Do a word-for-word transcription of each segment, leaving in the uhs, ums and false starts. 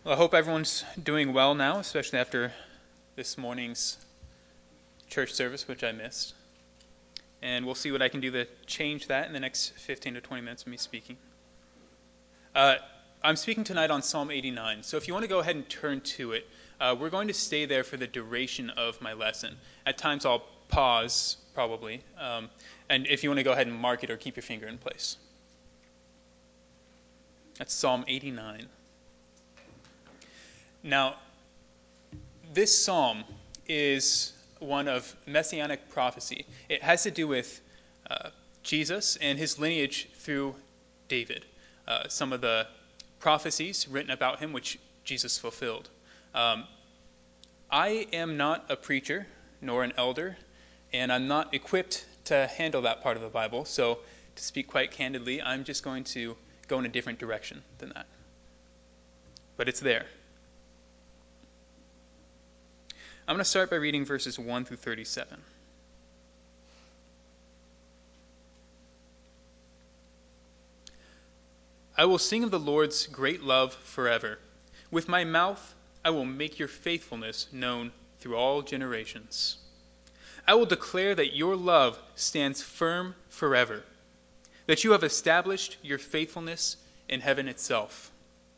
Well, I hope everyone's doing well now, especially after this morning's church service, which I missed. And we'll see what I can do to change that in the next fifteen to twenty minutes of me speaking. Uh, I'm speaking tonight on Psalm eighty-nine, so if you want to go ahead and turn to it, uh, we're going to stay there for the duration of my lesson. At times I'll pause, probably, um, and if you want to go ahead and mark it or keep your finger in place. That's Psalm eighty-nine. Now, this psalm is one of messianic prophecy. It has to do with uh, Jesus and his lineage through David. Uh, some of the prophecies written about him, which Jesus fulfilled. Um, I am not a preacher, nor an elder, and I'm not equipped to handle that part of the Bible. So, to speak quite candidly, I'm just going to go in a different direction than that. But it's there. I'm going to start by reading verses one through thirty-seven. I will sing of the Lord's great love forever. With my mouth I will make your faithfulness known through all generations. I will declare that your love stands firm forever, that you have established your faithfulness in heaven itself.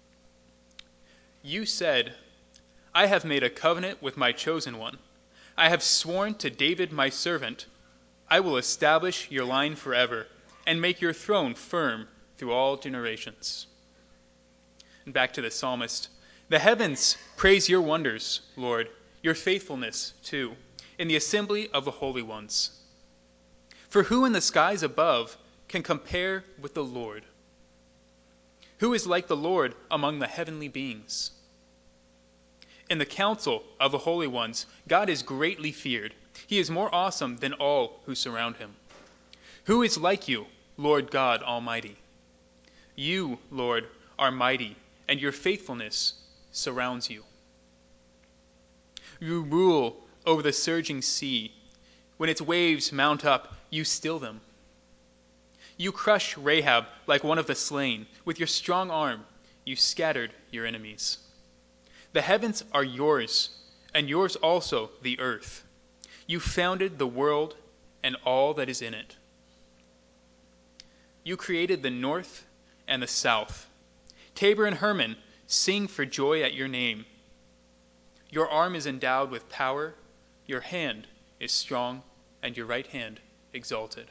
You said, I have made a covenant with my chosen one. I have sworn to David my servant, I will establish your line forever and make your throne firm through all generations. And back to the psalmist. The heavens praise your wonders, Lord, your faithfulness too, in the assembly of the holy ones. For who in the skies above can compare with the Lord? Who is like the Lord among the heavenly beings? In the council of the holy ones, God is greatly feared. He is more awesome than all who surround him. Who is like you, Lord God Almighty? You, Lord, are mighty, and your faithfulness surrounds you. You rule over the surging sea. When its waves mount up, you still them. You crush Rahab like one of the slain. With your strong arm, you scattered your enemies. The heavens are yours, and yours also the earth. You founded the world and all that is in it. You created the north and the south. Tabor and Hermon sing for joy at your name. Your arm is endowed with power, your hand is strong, and your right hand exalted.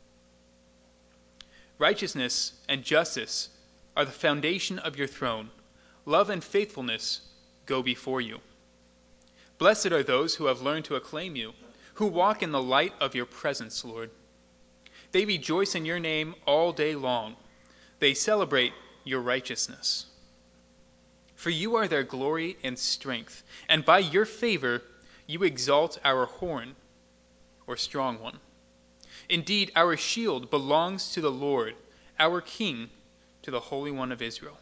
Righteousness and justice are the foundation of your throne. Love and faithfulness go before you. Blessed are those who have learned to acclaim you, who walk in the light of your presence, Lord. They rejoice in your name all day long. They celebrate your righteousness. For you are their glory and strength, and by your favor you exalt our horn, or strong one. Indeed, our shield belongs to the Lord, our King, to the Holy One of Israel.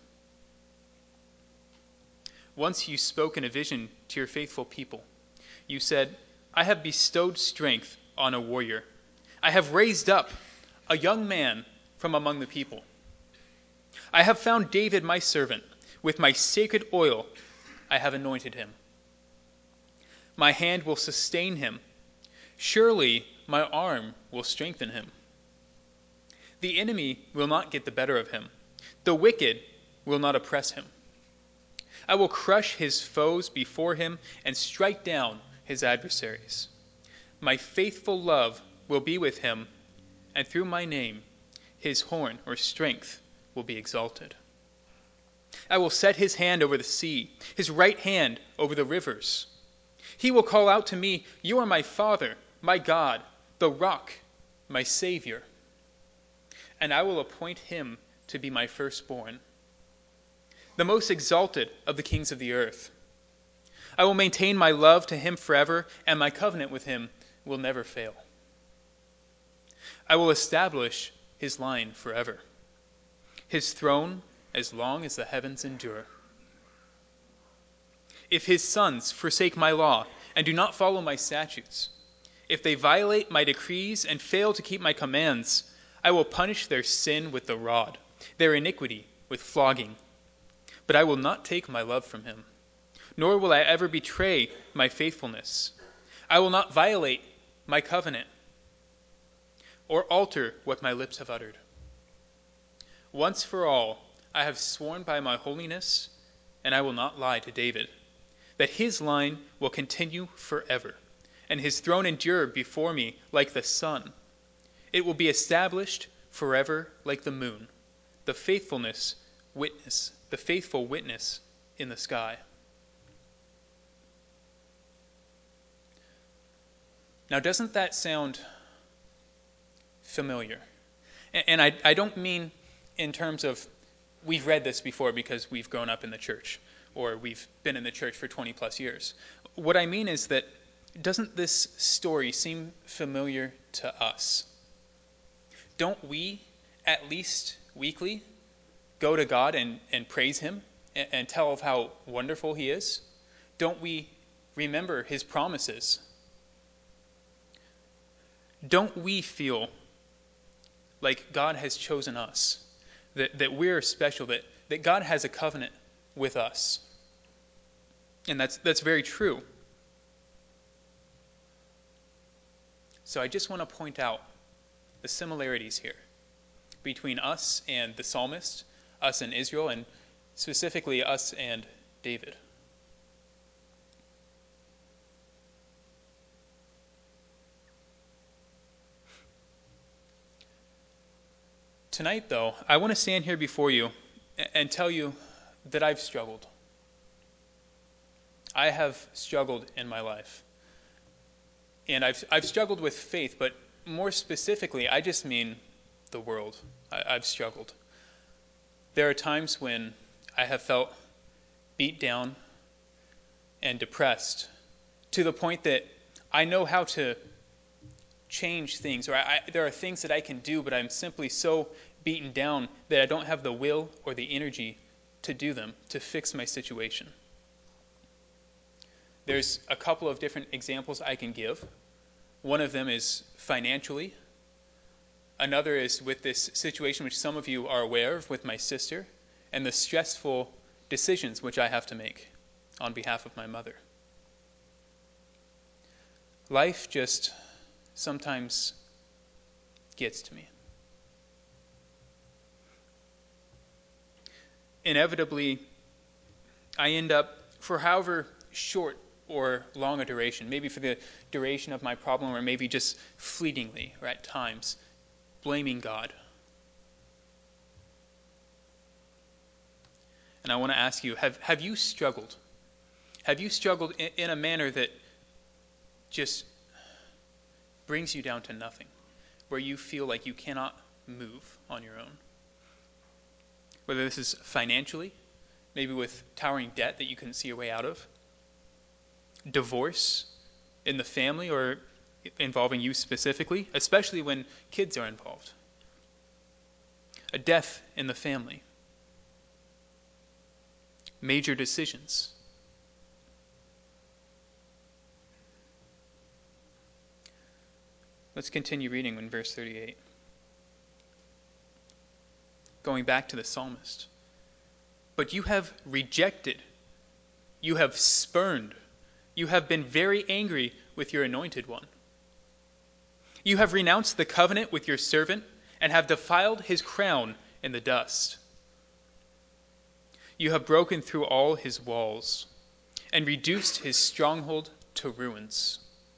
Once you spoke in a vision to your faithful people. You said, I have bestowed strength on a warrior. I have raised up a young man from among the people. I have found David my servant. With my sacred oil I have anointed him. My hand will sustain him. Surely my arm will strengthen him. The enemy will not get the better of him. The wicked will not oppress him. I will crush his foes before him and strike down his adversaries. My faithful love will be with him, and through my name his horn or strength will be exalted. I will set his hand over the sea, his right hand over the rivers. He will call out to me, you are my Father, my God, the rock, my Savior. And I will appoint him to be my firstborn, the most exalted of the kings of the earth. I will maintain my love to him forever, and my covenant with him will never fail. I will establish his line forever, his throne as long as the heavens endure. If his sons forsake my law and do not follow my statutes, if they violate my decrees and fail to keep my commands, I will punish their sin with the rod, their iniquity with flogging. but I will not take my love from him, nor will I ever betray my faithfulness. I will not violate my covenant or alter what my lips have uttered. Once for all, I have sworn by my holiness, and I will not lie to David, that his line will continue forever, and his throne endure before me like the sun. It will be established forever like the moon, the faithfulness witness, the faithful witness in the sky. Now, doesn't that sound familiar? And I, I don't mean in terms of we've read this before because we've grown up in the church or we've been in the church for twenty plus years. What I mean is that doesn't this story seem familiar to us? Don't we, at least weekly, go to God and, and praise him and, and tell of how wonderful he is? Don't we remember his promises? Don't we feel like God has chosen us, that, that we're special, that, that God has a covenant with us? And that's that's very true. So I just want to point out the similarities here between us and the psalmist, us and Israel, and specifically us and David. Tonight, though, I want to stand here before you and tell you that I've struggled. I have struggled in my life. And I've I've struggled with faith, but more specifically, I just mean the world. I, I've struggled. There are times when I have felt beat down and depressed to the point that I know how to change things, or I, I, there are things that I can do, but I'm simply so beaten down that I don't have the will or the energy to do them, to fix my situation. There's a couple of different examples I can give. One of them is financially. Another is with this situation which some of you are aware of with my sister, and the stressful decisions which I have to make on behalf of my mother. Life just sometimes gets to me. Inevitably, I end up, for however short or long a duration, maybe for the duration of my problem, or maybe just fleetingly, or at times, blaming God. And I want to ask you, have, have you struggled? Have you struggled in, in a manner that just brings you down to nothing, where you feel like you cannot move on your own? Whether this is financially, maybe with towering debt that you couldn't see a way out of, divorce in the family or involving you specifically, especially when kids are involved, a death in the family, major decisions. Let's continue reading in verse thirty-eight. Going back to the psalmist. But you have rejected, you have spurned, you have been very angry with your anointed one. You have renounced the covenant with your servant and have defiled his crown in the dust. You have broken through all his walls and reduced his stronghold to ruins.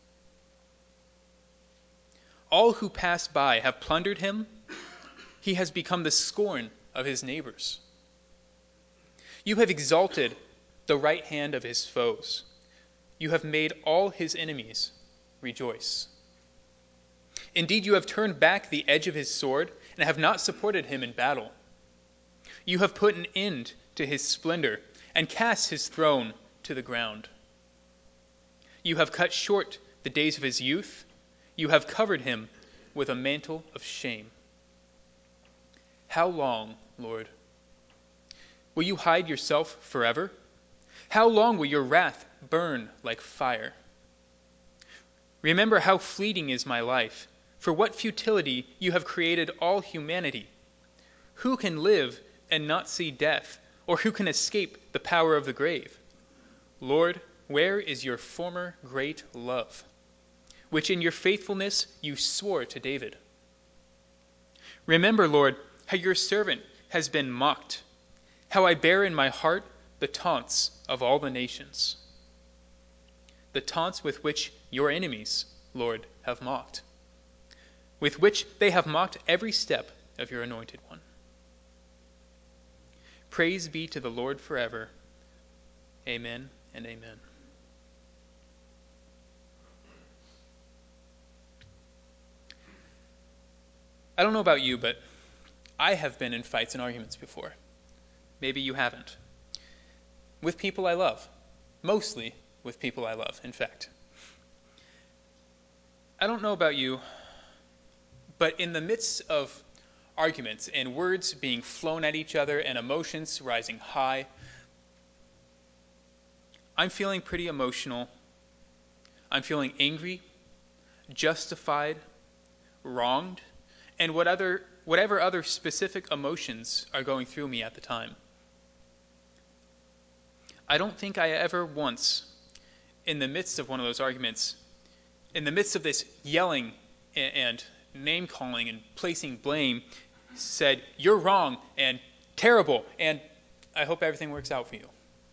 All who pass by have plundered him. He has become the scorn of his neighbors. You have exalted the right hand of his foes. You have made all his enemies rejoice. Indeed, you have turned back the edge of his sword and have not supported him in battle. You have put an end to his splendor and cast his throne to the ground. You have cut short the days of his youth. You have covered him with a mantle of shame. How long, Lord? Will you hide yourself forever? How long will your wrath burn like fire? Remember how fleeting is my life. For what futility you have created all humanity. Who can live and not see death, Or who can escape the power of the grave? Lord, where is your former great love, which in your faithfulness you swore to David? Remember, Lord, how your servant has been mocked, how I bear in my heart the taunts of all the nations, the taunts with which your enemies, Lord, have mocked, with which they have mocked every step of your anointed one. Praise be to the Lord forever. Amen and amen. I don't know about you, but I have been in fights and arguments before. Maybe you haven't. With people I love. Mostly with people I love, in fact. I don't know about you, but in the midst of arguments and words being flown at each other and emotions rising high, I'm feeling pretty emotional. I'm feeling angry, justified, wronged, and what other, whatever other specific emotions are going through me at the time. I don't think I ever once, in the midst of one of those arguments, in the midst of this yelling and name-calling and placing blame, said, "You're wrong and terrible, and I hope everything works out for you."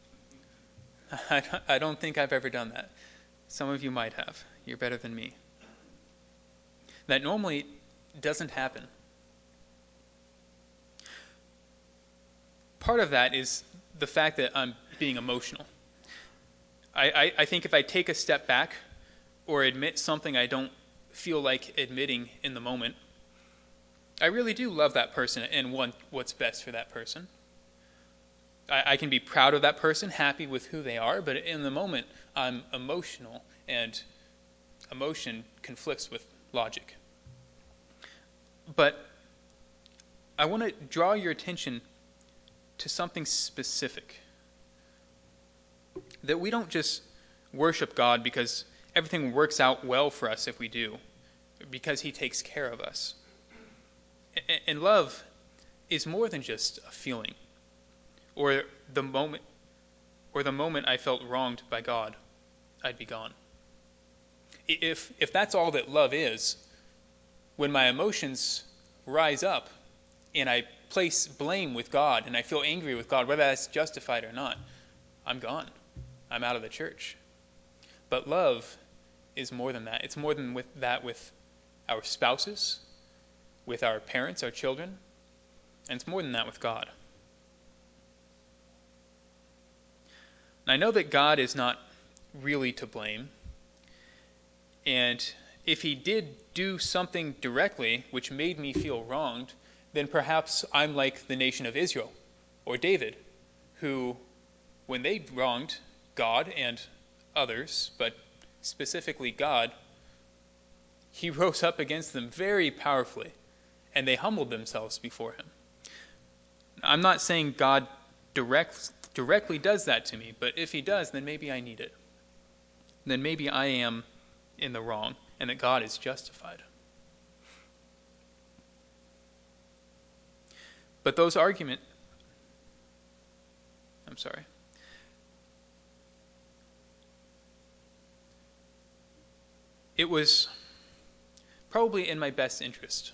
I don't think I've ever done that. Some of you might have. You're better than me. That normally doesn't happen. Part of that is the fact that I'm being emotional. I, I, I think if I take a step back or admit something I don't feel like admitting in the moment, I really do love that person and want what's best for that person. I, I can be proud of that person, happy with who they are, but in the moment, I'm emotional, and emotion conflicts with logic. But I want to draw your attention to something specific. That we don't just worship God because everything works out well for us if we do, because he takes care of us. And love is more than just a feeling, or the moment, or the moment I felt wronged by God, I'd be gone. If if that's all that love is, when my emotions rise up and I place blame with God and I feel angry with God, whether that's justified or not, I'm gone. I'm out of the church. But love is more than that. It's more than with that with our spouses, with our parents, our children, and it's more than that with God. And I know that God is not really to blame, and if he did do something directly which made me feel wronged, then perhaps I'm like the nation of Israel or David, who, when they wronged God and others, but specifically God, he rose up against them very powerfully, and they humbled themselves before him. I'm not saying God direct, directly does that to me, but if he does, then maybe I need it. Then maybe I am in the wrong, and that God is justified. But those arguments, I'm sorry. It was probably in my best interest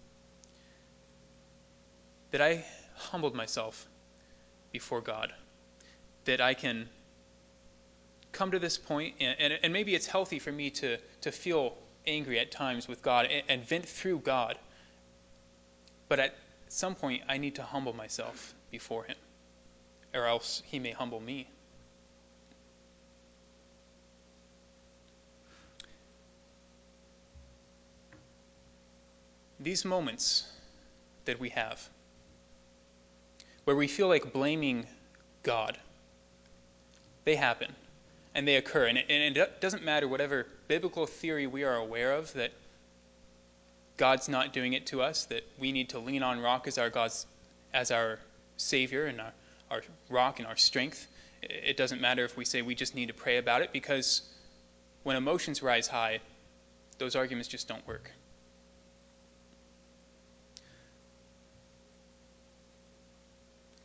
that I humbled myself before God, that I can come to this point, and, and, and maybe it's healthy for me to, to feel angry at times with God and, and vent through God, but at some point I need to humble myself before him, or else he may humble me. These moments that we have, where we feel like blaming God, they happen, and they occur. And it, and it doesn't matter whatever biblical theory we are aware of, that God's not doing it to us, that we need to lean on rock as our God's, as our Savior and our, our rock and our strength. It doesn't matter if we say we just need to pray about it, because when emotions rise high, those arguments just don't work.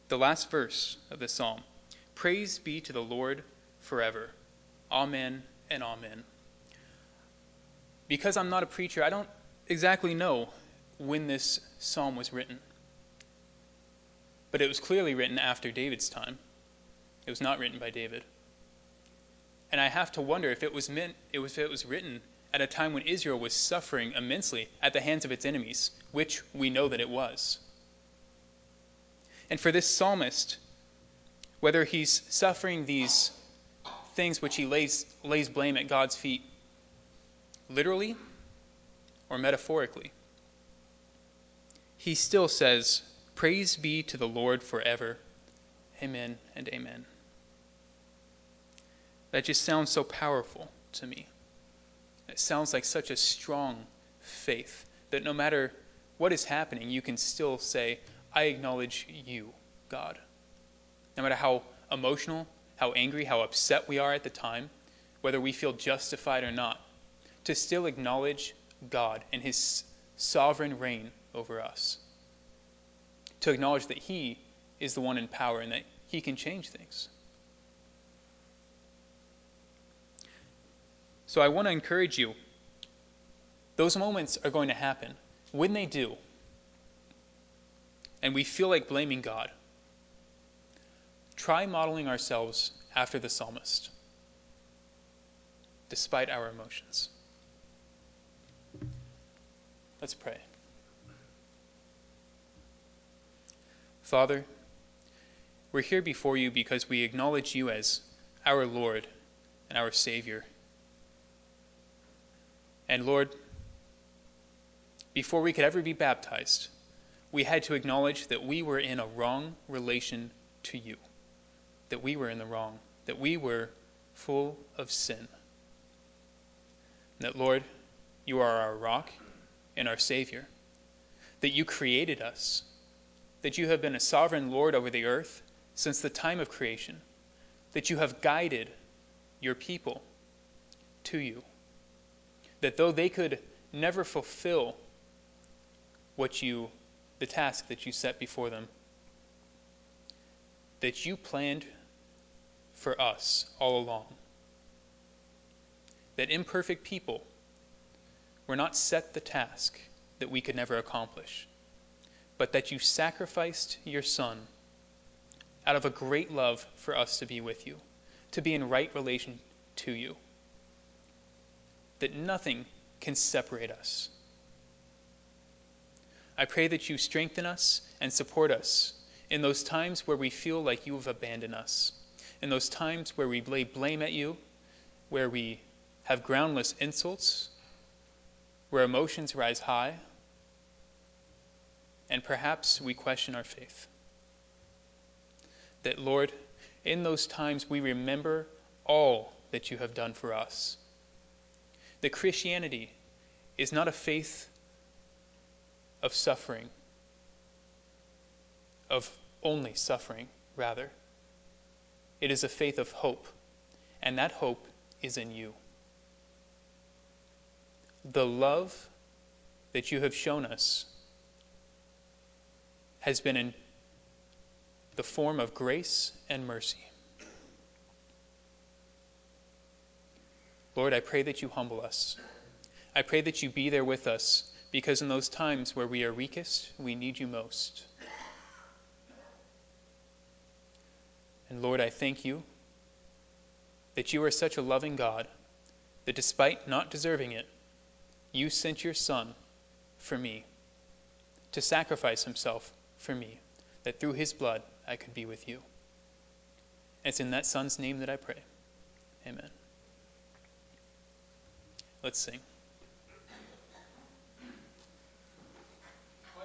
the last verse of this psalm. Praise be to the Lord forever. Amen and amen. Because I'm not a preacher, I don't exactly know when this psalm was written. But it was clearly written after David's time. It was not written by David. And I have to wonder if it was meant, it was, if it was written at a time when Israel was suffering immensely at the hands of its enemies, which we know that it was. And for this psalmist, whether he's suffering these things which he lays, lays blame at God's feet, literally or metaphorically, he still says, praise be to the Lord forever. Amen and amen. That just sounds so powerful to me. It sounds like such a strong faith that no matter what is happening, you can still say, I acknowledge you, God. No matter how emotional, how angry, how upset we are at the time, whether we feel justified or not, to still acknowledge God and his sovereign reign over us. To acknowledge that he is the one in power and that he can change things. So I want to encourage you, those moments are going to happen. When they do, and we feel like blaming God, try modeling ourselves after the psalmist, despite our emotions. Let's pray. Father, we're here before you because we acknowledge you as our Lord and our Savior. And Lord, before we could ever be baptized, we had to acknowledge that we were in a wrong relation to you, that we were in the wrong, that we were full of sin. And that, Lord, you are our rock and our Savior, that you created us, that you have been a sovereign Lord over the earth since the time of creation, that you have guided your people to you, that though they could never fulfill what you, the task that you set before them, that you planned for us all along. That imperfect people were not set the task that we could never accomplish, but that you sacrificed your Son out of a great love for us to be with you, to be in right relation to you. That nothing can separate us. I pray that you strengthen us and support us in those times where we feel like you have abandoned us, in those times where we lay blame at you, where we have groundless insults, where emotions rise high, and perhaps we question our faith. That, Lord, in those times we remember all that you have done for us. That Christianity is not a faith of suffering, of only suffering, rather. It is a faith of hope, and that hope is in you. The love that you have shown us has been in the form of grace and mercy. Lord, I pray that you humble us. I pray that you be there with us, because in those times where we are weakest, we need you most. And Lord, I thank you that you are such a loving God that despite not deserving it, you sent your Son for me, to sacrifice himself for me, that through his blood I could be with you. And it's in that Son's name that I pray. Amen. Let's sing.